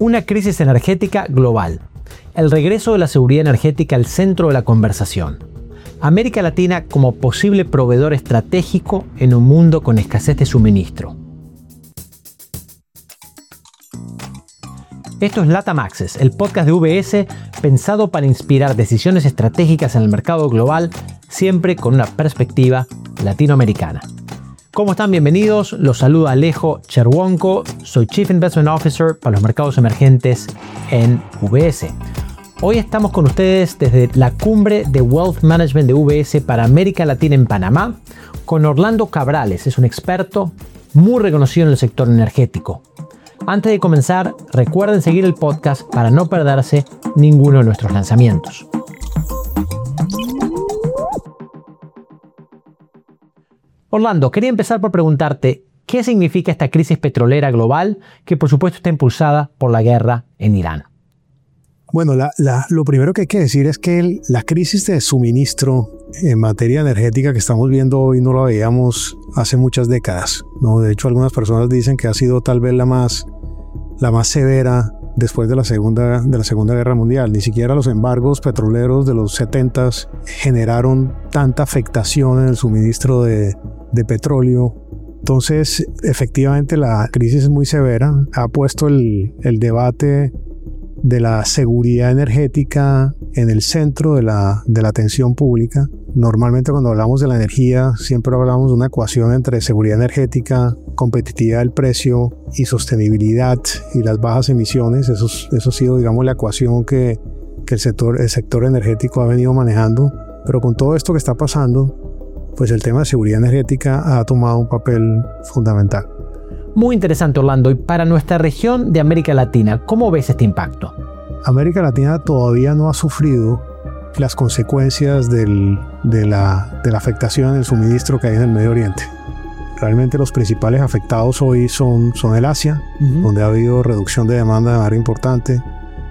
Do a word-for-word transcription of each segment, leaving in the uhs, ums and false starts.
Una crisis energética global. El regreso de la seguridad energética al centro de la conversación. América Latina como posible proveedor estratégico en un mundo con escasez de suministro. Esto es LATAM Access, el podcast de U B S pensado para inspirar decisiones estratégicas en el mercado global, siempre con una perspectiva latinoamericana. ¿Cómo están? Bienvenidos. Los saluda Alejo Cherwonko. Soy Chief Investment Officer para los mercados emergentes en U B S. Hoy estamos con ustedes desde la cumbre de Wealth Management de U B S para América Latina en Panamá, con Orlando Cabrales. Es un experto muy reconocido en el sector energético. Antes de comenzar, recuerden seguir el podcast para no perderse ninguno de nuestros lanzamientos. Orlando, quería empezar por preguntarte, ¿qué significa esta crisis petrolera global que por supuesto está impulsada por la guerra en Irán? Bueno, la, la, lo primero que hay que decir es que el, la crisis de suministro en materia energética que estamos viendo hoy no la veíamos hace muchas décadas, ¿no? De hecho, algunas personas dicen que ha sido tal vez la más, la más severa después de la, segunda, de la Segunda Guerra Mundial. Ni siquiera los embargos petroleros de los setentas generaron tanta afectación en el suministro de, de petróleo. Entonces, efectivamente, la crisis es muy severa. Ha puesto el, el debate de la seguridad energética en el centro de la, de la atención pública. Normalmente cuando hablamos de la energía siempre hablamos de una ecuación entre seguridad energética, competitividad del precio y sostenibilidad y las bajas emisiones. Eso, eso ha sido, digamos, la ecuación que, que el, sector, el sector energético ha venido manejando. Pero con todo esto que está pasando, pues el tema de seguridad energética ha tomado un papel fundamental. Muy interesante, Orlando. Y para nuestra región de América Latina, ¿cómo ves este impacto? América Latina todavía no ha sufrido las consecuencias del, de, la, de la afectación en el suministro que hay en el Medio Oriente. Realmente los principales afectados hoy son, son el Asia, uh-huh. donde ha habido reducción de demanda de manera importante.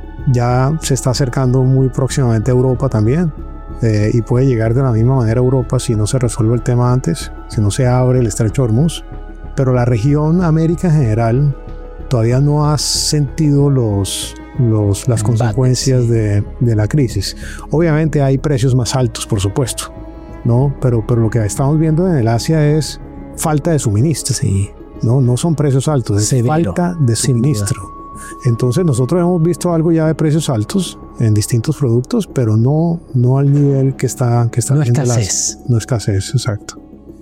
Ya se está acercando muy próximamente a Europa también, eh, y puede llegar de la misma manera a Europa si no se resuelve el tema antes, si no se abre el estrecho de Hormuz. Pero la región América en general todavía no ha sentido los, los, las consecuencias de, de la crisis. Obviamente hay precios más altos, por supuesto, ¿no? Pero, pero lo que estamos viendo en el Asia es falta de suministro. Sí. No, no son precios altos, es Severo, falta de suministro. Entonces nosotros hemos visto algo ya de precios altos en distintos productos, pero no, no al nivel que está, que está no en escasez. Las, no escasez, exacto.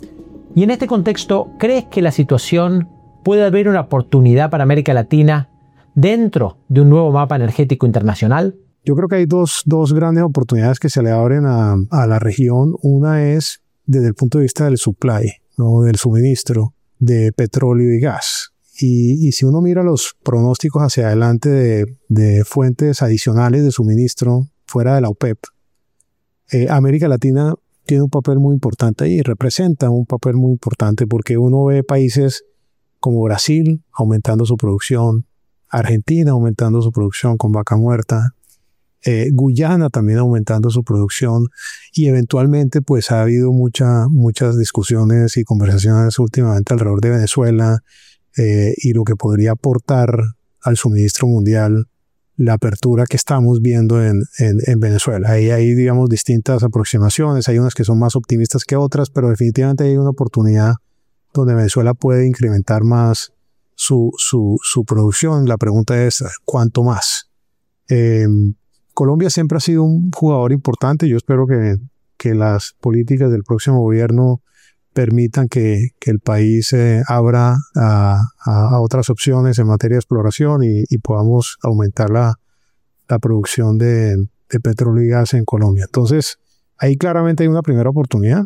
Y en este contexto, ¿crees que la situación puede abrir una oportunidad para América Latina dentro de un nuevo mapa energético internacional? Yo creo que hay dos, dos grandes oportunidades que se le abren a, a la región. Una es desde el punto de vista del supply, ¿no? Del suministro de petróleo y gas. Y, y si uno mira los pronósticos hacia adelante de, de fuentes adicionales de suministro fuera de la OPEP, eh, América Latina tiene un papel muy importante ahí, representa un papel muy importante porque uno ve países como Brasil aumentando su producción, Argentina aumentando su producción con Vaca Muerta, eh, Guyana también aumentando su producción y eventualmente pues ha habido mucha, muchas discusiones y conversaciones últimamente alrededor de Venezuela eh, y lo que podría aportar al suministro mundial la apertura que estamos viendo en, en, en Venezuela. Ahí hay, digamos, distintas aproximaciones, hay unas que son más optimistas que otras, pero definitivamente hay una oportunidad donde Venezuela puede incrementar más su, su, su producción. La pregunta es, ¿cuánto más? Eh, Colombia siempre ha sido un jugador importante. Yo espero que, que las políticas del próximo gobierno permitan que, que el país eh, abra a, a, a otras opciones en materia de exploración y, y podamos aumentar la, la producción de, de petróleo y gas en Colombia. Entonces, ahí claramente hay una primera oportunidad.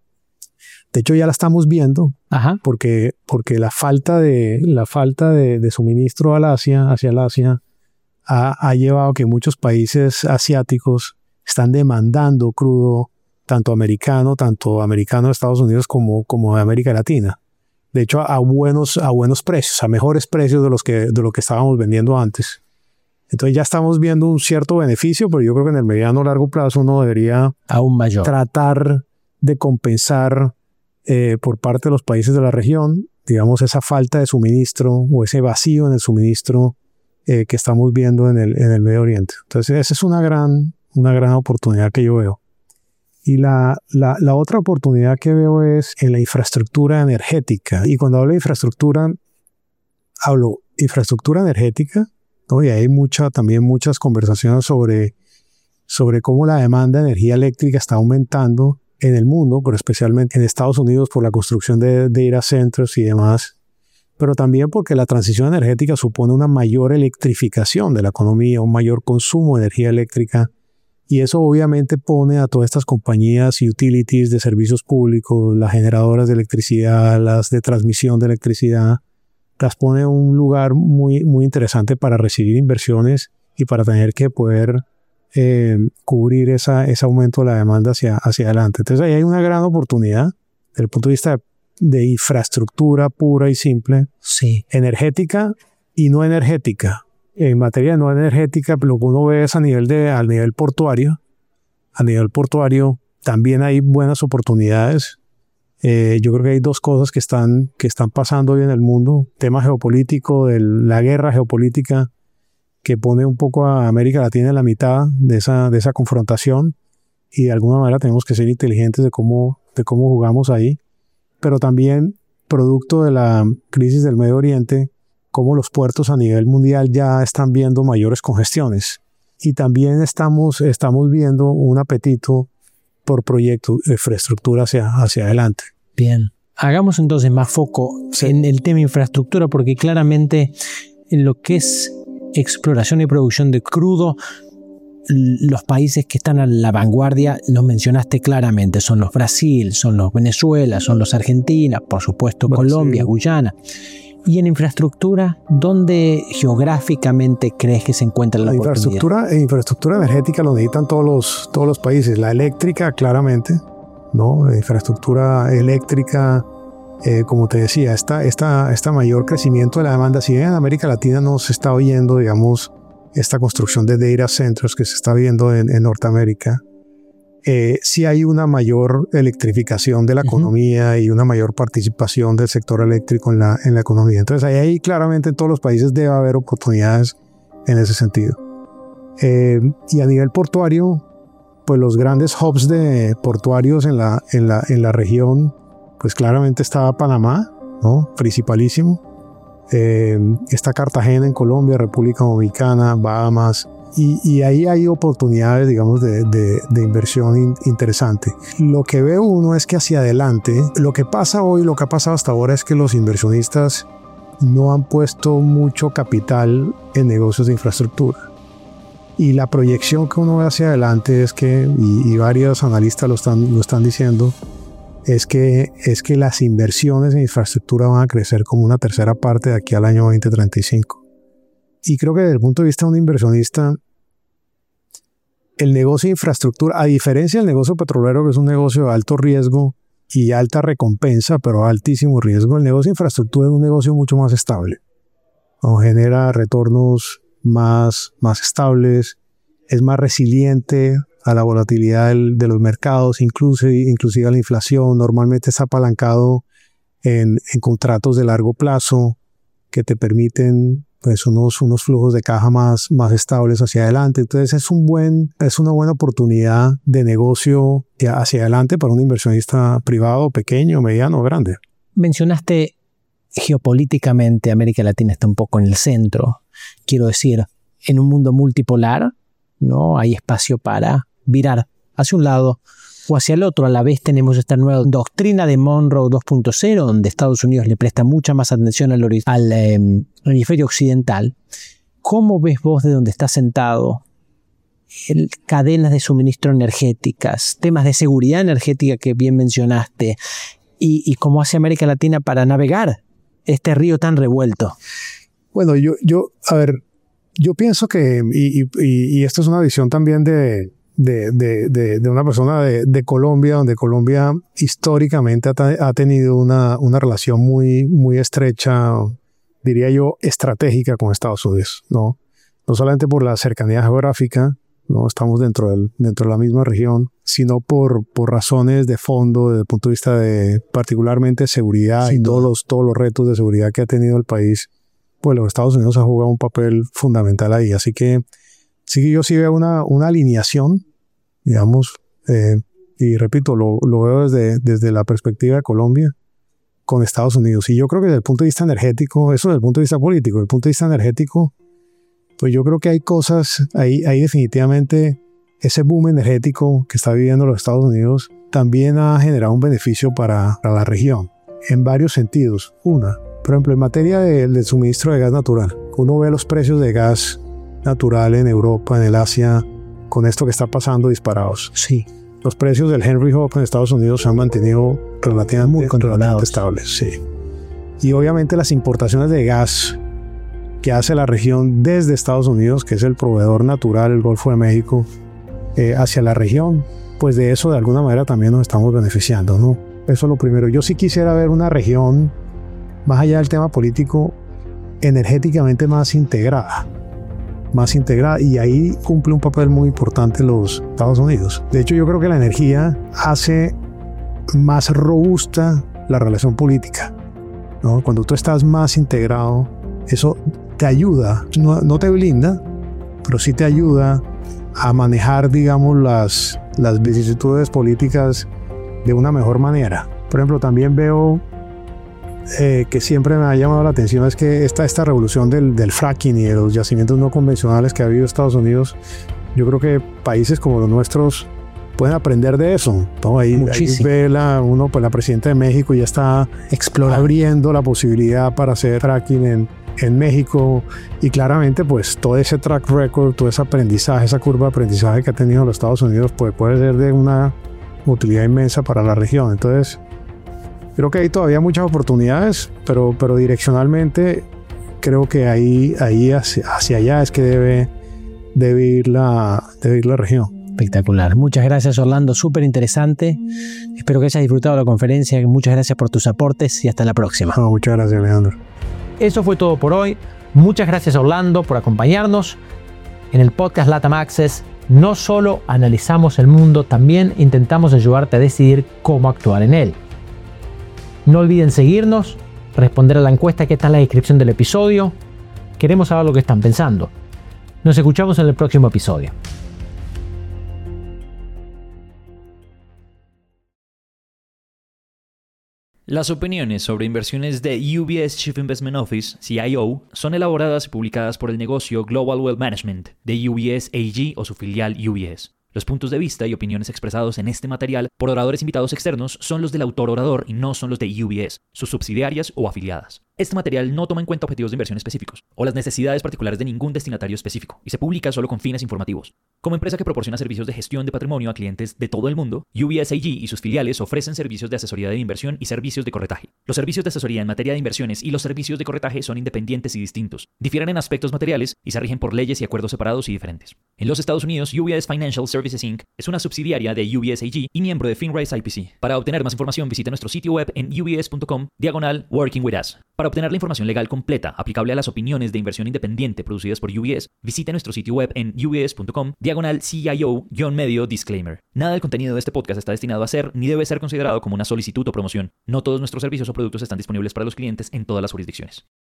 De hecho, ya la estamos viendo, Ajá. porque, porque la falta de, la falta de, de suministro al Asia, hacia el Asia ha, ha llevado a que muchos países asiáticos están demandando crudo tanto americano, tanto americano de Estados Unidos como, como de América Latina. De hecho, a buenos, a buenos precios, a mejores precios de los que, de lo que estábamos vendiendo antes. Entonces ya estamos viendo un cierto beneficio, pero yo creo que en el mediano o largo plazo uno debería aún mayor tratar de compensar eh, por parte de los países de la región, digamos, esa falta de suministro o ese vacío en el suministro eh, que estamos viendo en el, en el Medio Oriente. Entonces esa es una gran, una gran oportunidad que yo veo. Y la, la, la otra oportunidad que veo es en la infraestructura energética. Y cuando hablo de infraestructura, hablo infraestructura energética, ¿no? Y hay mucha, también muchas conversaciones sobre, sobre cómo la demanda de energía eléctrica está aumentando en el mundo, pero especialmente en Estados Unidos por la construcción de, de data centers y demás. Pero también porque la transición energética supone una mayor electrificación de la economía, un mayor consumo de energía eléctrica. Y eso obviamente pone a todas estas compañías y utilities de servicios públicos, las generadoras de electricidad, las de transmisión de electricidad, las pone en un lugar muy, muy interesante para recibir inversiones y para tener que poder eh, cubrir esa, ese aumento de la demanda hacia, hacia adelante. Entonces ahí hay una gran oportunidad desde el punto de vista de, de infraestructura pura y simple, sí, energética y no energética. En materia de no energética, lo que uno ve es a nivel, de, a nivel portuario. A nivel portuario también hay buenas oportunidades. Eh, yo creo que hay dos cosas que están, que están pasando hoy en el mundo. Tema geopolítico, de la guerra geopolítica que pone un poco a América Latina en la mitad de esa, de esa confrontación. Y de alguna manera tenemos que ser inteligentes de cómo, de cómo jugamos ahí. Pero también, producto de la crisis del Medio Oriente, cómo los puertos a nivel mundial ya están viendo mayores congestiones. Y también estamos, estamos viendo un apetito por proyectos de infraestructura hacia, hacia adelante. Bien. Hagamos entonces más foco sí. en el tema infraestructura, porque claramente en lo que es exploración y producción de crudo, los países que están a la vanguardia, los mencionaste claramente, son los Brasil, son los Venezuela, son los Argentina, por supuesto Brasil. Colombia, Guyana. Y en infraestructura, ¿dónde geográficamente crees que se encuentra la, la infraestructura? La infraestructura energética lo necesitan todos los, todos los países. La eléctrica, claramente, ¿no? La infraestructura eléctrica, eh, como te decía, esta, esta, esta mayor crecimiento de la demanda. Si bien en América Latina no se está oyendo, digamos, esta construcción de data centers que se está viendo en, en Norteamérica, Eh, sí hay una mayor electrificación de la uh-huh. economía y una mayor participación del sector eléctrico en la, en la economía. Entonces ahí, ahí claramente en todos los países debe haber oportunidades en ese sentido. Eh, y a nivel portuario, pues los grandes hubs de portuarios en la, en la, en la región, pues claramente está Panamá, ¿no? Principalísimo. Eh, está Cartagena en Colombia, República Dominicana, Bahamas. Y, y ahí hay oportunidades, digamos, de, de, de inversión in, interesante. Lo que ve uno es que hacia adelante, lo que pasa hoy, lo que ha pasado hasta ahora es que los inversionistas no han puesto mucho capital en negocios de infraestructura. Y la proyección que uno ve hacia adelante es que, y, y varios analistas lo están, lo están diciendo, es que, es que las inversiones en infraestructura van a crecer como una tercera parte de aquí al año veinte treinta y cinco. Y creo que desde el punto de vista de un inversionista, el negocio de infraestructura, a diferencia del negocio petrolero, que es un negocio de alto riesgo y alta recompensa, pero altísimo riesgo, el negocio de infraestructura es un negocio mucho más estable. ¿No? Genera retornos más, más estables, es más resiliente a la volatilidad del, de los mercados, inclusive, inclusive a la inflación. Normalmente está apalancado en, en contratos de largo plazo que te permiten pues unos, unos flujos de caja más, más estables hacia adelante. Entonces es, un buen, es una buena oportunidad de negocio hacia adelante para un inversionista privado, pequeño, mediano o grande. Mencionaste geopolíticamente América Latina está un poco en el centro. Quiero decir, en un mundo multipolar, ¿no? Hay espacio para virar hacia un lado o hacia el otro. A la vez tenemos esta nueva doctrina de Monroe dos punto cero, donde Estados Unidos le presta mucha más atención al, al eh, hemisferio occidental. ¿Cómo ves vos de donde estás sentado el, cadenas de suministro energéticas, temas de seguridad energética que bien mencionaste, y, y cómo hace América Latina para navegar este río tan revuelto? Bueno, yo, yo a ver, yo pienso que, y, y, y esto es una visión también de... De, de, de, de una persona de, de Colombia, donde Colombia históricamente ha, ha tenido una, una relación muy, muy estrecha, diría yo, estratégica con Estados Unidos, ¿no? No solamente por la cercanía geográfica, ¿no? Estamos dentro, del, dentro de la misma región, sino por, por razones de fondo, desde el punto de vista de particularmente seguridad y todos los, todos los retos de seguridad que ha tenido el país pues los Estados Unidos han jugado un papel fundamental ahí. Así que sí, yo sí veo una, una alineación, digamos, eh, y repito, lo, lo veo desde, desde la perspectiva de Colombia con Estados Unidos. Y yo creo que desde el punto de vista energético, eso desde el punto de vista político, desde el punto de vista energético, pues yo creo que hay cosas, ahí, ahí definitivamente ese boom energético que está viviendo los Estados Unidos también ha generado un beneficio para, para la región, en varios sentidos. Una, por ejemplo, en materia de, del suministro de gas natural, uno ve los precios de gas natural en Europa, en el Asia, con esto que está pasando disparados. Sí. Los precios del Henry Hub en Estados Unidos se han mantenido relativamente, muy controlados, estables. Sí. Y obviamente las importaciones de gas que hace la región desde Estados Unidos, que es el proveedor natural, el Golfo de México, eh, hacia la región, pues de eso de alguna manera también nos estamos beneficiando, ¿no? Eso es lo primero. Yo sí quisiera ver una región, más allá del tema político, energéticamente más integrada. más integrada, y ahí cumple un papel muy importante los Estados Unidos. De hecho, yo creo que la energía hace más robusta la relación política, ¿no? Cuando tú estás más integrado, eso te ayuda, no, no te blinda, pero sí te ayuda a manejar, digamos, las, las vicisitudes políticas de una mejor manera. Por ejemplo, también veo Eh, que siempre me ha llamado la atención es que esta, esta revolución del, del fracking y de los yacimientos no convencionales que ha habido en Estados Unidos, yo creo que países como los nuestros pueden aprender de eso, ¿no? Ahí, ahí ve la, uno, pues la presidenta de México ya está explorando, abriendo la posibilidad para hacer fracking en, en México, y claramente pues todo ese track record, todo ese aprendizaje, esa curva de aprendizaje que ha tenido los Estados Unidos pues, puede ser de una utilidad inmensa para la región. Entonces creo que hay todavía muchas oportunidades, pero, pero direccionalmente creo que ahí, ahí hacia, hacia allá es que debe, debe, ir la, debe ir la región. Espectacular. Muchas gracias, Orlando. Súper interesante. Espero que hayas disfrutado la conferencia. Muchas gracias por tus aportes y hasta la próxima. No, muchas gracias, Alejandro. Eso fue todo por hoy. Muchas gracias, Orlando, por acompañarnos. En el podcast LATAM Access no solo analizamos el mundo, también intentamos ayudarte a decidir cómo actuar en él. No olviden seguirnos, responder a la encuesta que está en la descripción del episodio. Queremos saber lo que están pensando. Nos escuchamos en el próximo episodio. Las opiniones sobre inversiones de U B S Chief Investment Office, C I O, son elaboradas y publicadas por el negocio Global Wealth Management de U B S A G o su filial U B S. Los puntos de vista y opiniones expresados en este material por oradores invitados externos son los del autor orador y no son los de U B S, sus subsidiarias o afiliadas. Este material no toma en cuenta objetivos de inversión específicos o las necesidades particulares de ningún destinatario específico y se publica solo con fines informativos. Como empresa que proporciona servicios de gestión de patrimonio a clientes de todo el mundo, U B S A G y sus filiales ofrecen servicios de asesoría de inversión y servicios de corretaje. Los servicios de asesoría en materia de inversiones y los servicios de corretaje son independientes y distintos, difieren en aspectos materiales y se rigen por leyes y acuerdos separados y diferentes. En los Estados Unidos, U B S Financial Services incorporated es una subsidiaria de U B S A G y miembro de FinRise I P C. Para obtener más información, visita nuestro sitio web en ubs.com diagonal Working With Us. Para obtener la información legal completa aplicable a las opiniones de inversión independiente producidas por U B S, visite nuestro sitio web en ubs.com diagonal CIO-medio disclaimer. Nada del contenido de este podcast está destinado a ser ni debe ser considerado como una solicitud o promoción. No todos nuestros servicios o productos están disponibles para los clientes en todas las jurisdicciones.